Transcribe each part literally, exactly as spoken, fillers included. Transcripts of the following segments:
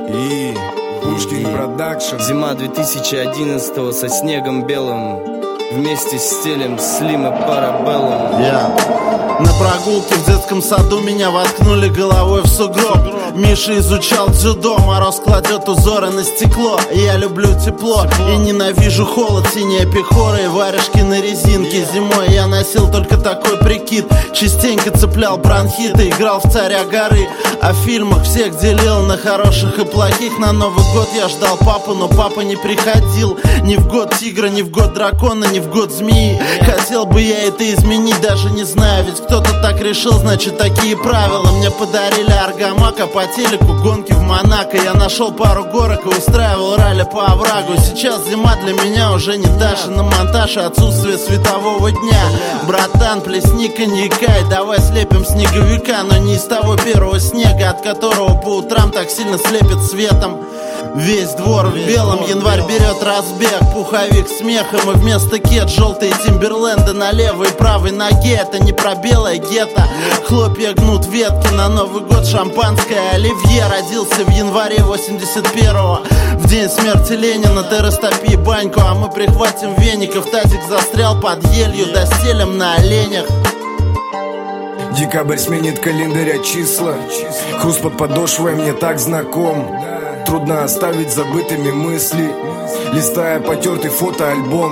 и Пушкин Продакшн. Зима две тысячи одиннадцатого со снегом белым, вместе с стилем Слим и Парабеллум. Yeah. На прогулке в детском саду меня воткнули головой в сугроб. Миша изучал дзюдо, мороз кладет узоры на стекло. Я люблю тепло, тепло. И ненавижу холод. Синяя пехора и варежки на резинке. Yeah. Зимой я носил только такой прикид. Частенько цеплял бронхиты, играл в Царя горы. О фильмах всех делил на хороших и плохих. На Новый год я ждал папу, но папа не приходил. Ни в год тигра, ни в год дракона, ни в год змеи. Хотел бы я это изменить, даже не знаю. Ведь кто-то так решил, значит такие правила. Мне подарили аргамака, по телеку гонки в Монако. Я нашел пару горок и устраивал ралли по оврагу. Сейчас зима для меня уже не Даша на монтаж и отсутствие светового дня. Братан, плесни коньяка и давай слепим снеговика. Но не из того первого снега, от которого по утрам так сильно слепит светом. Весь двор в белом, январь берет разбег, пуховик смехом и вместо кет желтые тимберленды на левой и правой ноге. Это не про белое гетто, хлопья гнут ветки. На Новый год шампанское оливье. Родился в январе восемьдесят первого, в день смерти Ленина. Ты растопи баньку, а мы прихватим веников. Тазик застрял под елью, достелим на оленях. Декабрь сменит календаря числа. Хруст под подошвой мне так знаком. Трудно оставить забытыми мысли, листая потертый фотоальбом.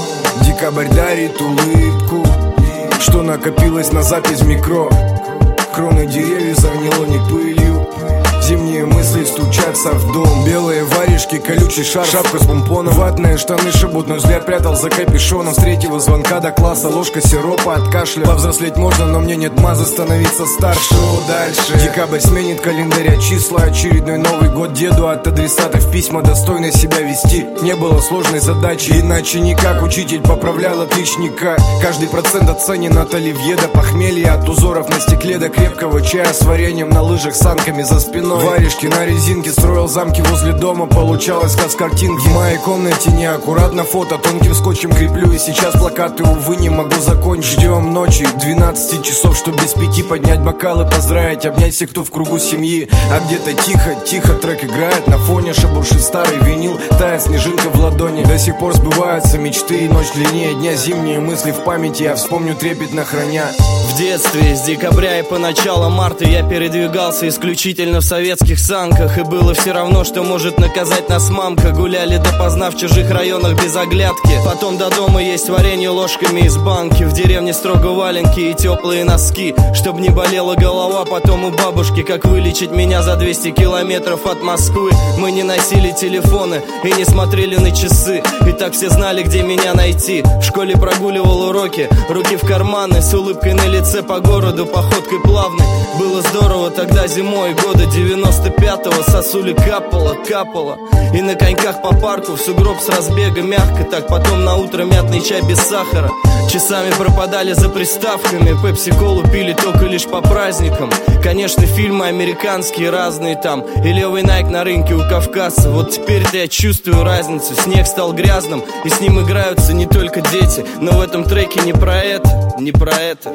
Декабрь дарит улыбку, что накопилось на запись в микро. Кроны деревьев загнило не пылью, зимние мысли стучатся в дом. Белые варежки, колючий шарф, шапка с помпоном, ватные штаны шибут, но взгляд прятал за капюшоном. С третьего звонка до класса ложка сиропа от кашля. Повзрослеть можно, но мне нет мазы становиться старше. Что дальше? Декабрь сменит календаря числа. Очередной Новый год деду от адресатов письма, достойно себя вести. Не было сложной задачи, иначе никак. Учитель поправлял отличника. Каждый процент оценен от оливье до похмелья, от узоров на стекле до крепкого чая с вареньем на лыжах, санками за спиной. Варежки на резинке, строил замки возле дома. Получалось как с картинки. В моей комнате неаккуратно фото, тонким скотчем креплю. И сейчас плакаты, увы, не могу закончить. Ждем ночи, двенадцати часов, чтоб без пяти поднять бокалы, поздравить, обнять всех, кто в кругу семьи. А где-то тихо, тихо трек играет на фоне, шебуршит старый винил, тает снежинка в ладони. До сих пор сбываются мечты, и ночь длиннее дня. Зимние мысли в памяти я вспомню трепетно храня. В детстве с декабря и по начало марта я передвигался исключительно в советских санках. И было все равно, что может наказать нас мамка. Гуляли допоздна в чужих районах без оглядки. Потом до дома есть варенье ложками из банки. В деревне строго валенки и теплые носки, чтоб не болела голова потом у бабушки. Как вылечить меня за двести километров от Москвы. Мы не носили телефоны и не смотрели на часы. И так все знали, где меня найти. В школе прогуливал уроки, руки в карманы, с улыбкой на лице по городу, походкой плавной. Было здорово тогда зимой года девяносто пятого. Сосули капало, капало. И на коньках по парку в сугроб с разбега мягко так. Потом на утро мятный чай без сахара. Часами пропадали за приставками. Пепси-колу пили только лишь по праздникам. Конечно, фильмы американские разные там. И левый Найк на рынке у кавказца. Вот теперь-то я чувствую разницу. Снег стал грязным, и с ним играются не только дети. Но в этом треке не про это, не про это.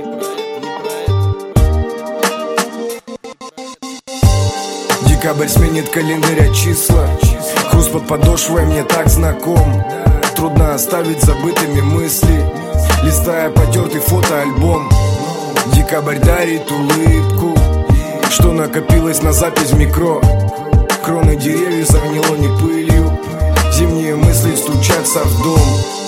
Декабрь сменит календаря числа. Хруст под подошвой мне так знаком. Трудно оставить забытыми мысли, листая потертый фотоальбом. Декабрь дарит улыбку, что накопилось на запись в микро. Кроны деревьев загнило не пылью, зимние мысли стучатся в дом.